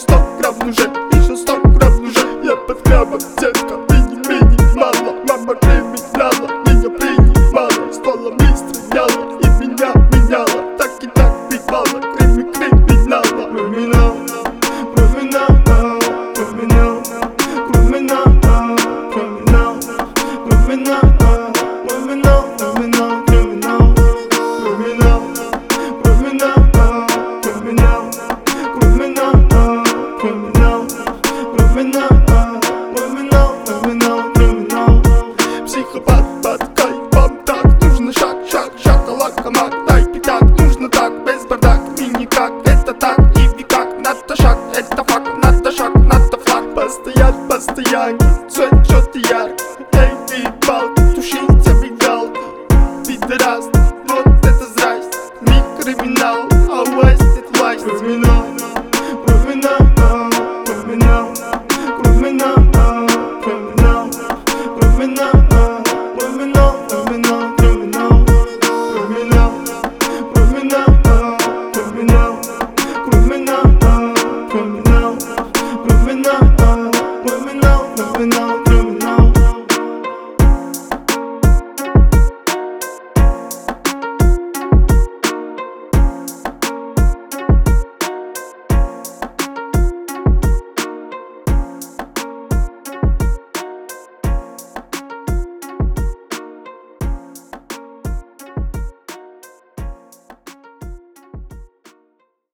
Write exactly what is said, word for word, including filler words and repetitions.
сто грамм уже, еще сто грамм уже. Я под хлебом, детка, мини-мини мало. Мама криминала, меня принимала, стволом и стреляла, и меня меняла. Так и так бивало, крими криминала. Криминал, криминал, криминал, криминал, криминал, криминал, криминал, криминал, криминал, криминал, криминал, криминал, криминал, криминал, криминал, криминал, криминал, криминал. Психопат под кайфом, так нужно шаг, шаг, шоколад, хамак, дай пятак, нужно так, без бардак, и никак, это так, и никак, надо шаг, это факт, надо шаг, надо флаг, постоять, постоянно, цвет ярко, эй, видал, тушите, видал, пидорас, вот это зрасть, не криминал, а власть, это власть, криминал.